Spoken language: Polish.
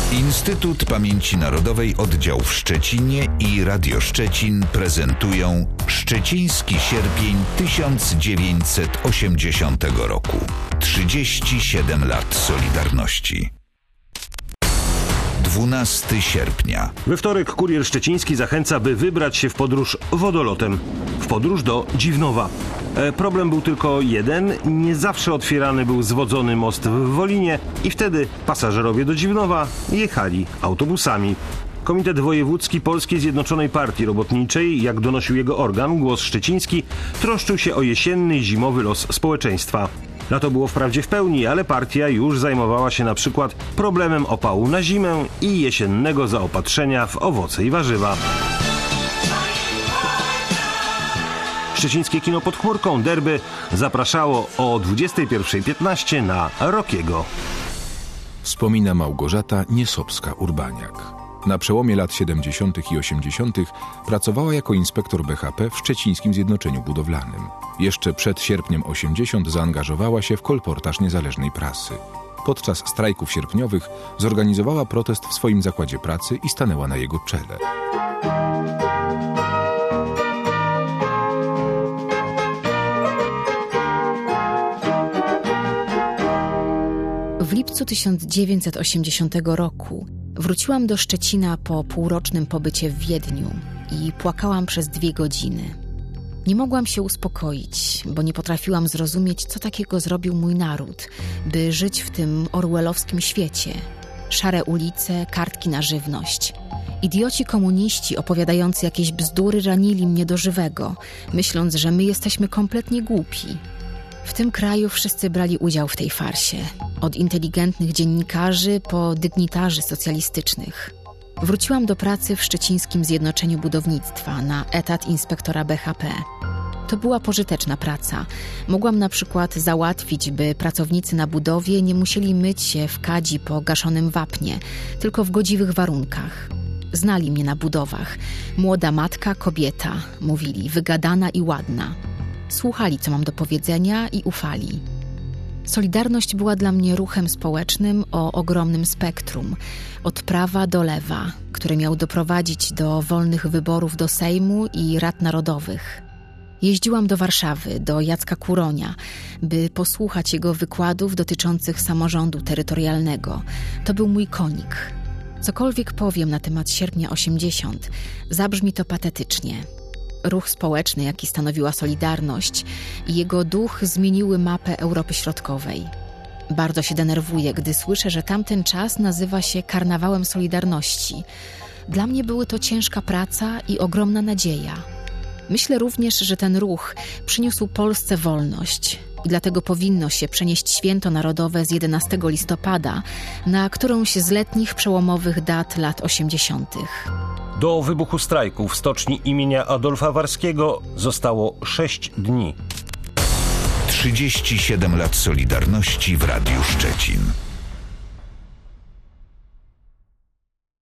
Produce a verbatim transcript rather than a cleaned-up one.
Instytut Pamięci Narodowej Oddział w Szczecinie i Radio Szczecin prezentują Szczeciński Sierpień tysiąc dziewięćset osiemdziesiątego roku. trzydzieści siedem lat Solidarności. dwunastego sierpnia. We wtorek Kurier Szczeciński zachęca, by wybrać się w podróż wodolotem. W podróż do Dziwnowa. E, problem był tylko jeden. Nie zawsze otwierany był zwodzony most w Wolinie i wtedy pasażerowie do Dziwnowa jechali autobusami. Komitet Wojewódzki Polskiej Zjednoczonej Partii Robotniczej, jak donosił jego organ, Głos Szczeciński, troszczył się o jesienny i zimowy los społeczeństwa. Lato było wprawdzie w pełni, ale partia już zajmowała się na przykład problemem opału na zimę i jesiennego zaopatrzenia w owoce i warzywa. Szczecińskie kino pod chmurką Derby zapraszało o dwudziestej pierwszej piętnaście na Rockiego. Wspomina Małgorzata Niesopska-Urbaniak. Na przełomie lat siedemdziesiątych i osiemdziesiątych pracowała jako inspektor B H P w Szczecińskim Zjednoczeniu Budowlanym. Jeszcze przed sierpniem osiemdziesiątego zaangażowała się w kolportaż niezależnej prasy. Podczas strajków sierpniowych zorganizowała protest w swoim zakładzie pracy i stanęła na jego czele. W lipcu tysiąc dziewięćset osiemdziesiątego roku wróciłam do Szczecina po półrocznym pobycie w Wiedniu i płakałam przez dwie godziny. Nie mogłam się uspokoić, bo nie potrafiłam zrozumieć, co takiego zrobił mój naród, by żyć w tym orwellowskim świecie. Szare ulice, kartki na żywność. Idioci komuniści opowiadający jakieś bzdury ranili mnie do żywego, myśląc, że my jesteśmy kompletnie głupi. W tym kraju wszyscy brali udział w tej farsie. Od inteligentnych dziennikarzy po dygnitarzy socjalistycznych. Wróciłam do pracy w Szczecińskim Zjednoczeniu Budownictwa na etat inspektora B H P. To była pożyteczna praca. Mogłam na przykład załatwić, by pracownicy na budowie nie musieli myć się w kadzi po gaszonym wapnie, tylko w godziwych warunkach. Znali mnie na budowach. Młoda matka, kobieta, mówili, wygadana i ładna. Słuchali, co mam do powiedzenia i ufali. Solidarność była dla mnie ruchem społecznym o ogromnym spektrum, od prawa do lewa, który miał doprowadzić do wolnych wyborów do Sejmu i Rad Narodowych. Jeździłam do Warszawy, do Jacka Kuronia, by posłuchać jego wykładów dotyczących samorządu terytorialnego. To był mój konik. Cokolwiek powiem na temat sierpnia osiemdziesiątego, zabrzmi to patetycznie. Ruch społeczny, jaki stanowiła Solidarność, i jego duch zmieniły mapę Europy Środkowej. Bardzo się denerwuję, gdy słyszę, że tamten czas nazywa się Karnawałem Solidarności. Dla mnie były to ciężka praca i ogromna nadzieja. Myślę również, że ten ruch przyniósł Polsce wolność i dlatego powinno się przenieść święto narodowe z jedenastego listopada na którąś z letnich przełomowych dat lat osiemdziesiątych. Do wybuchu strajku w stoczni imienia Adolfa Warskiego zostało sześć dni. trzydzieści siedem lat Solidarności w Radiu Szczecin.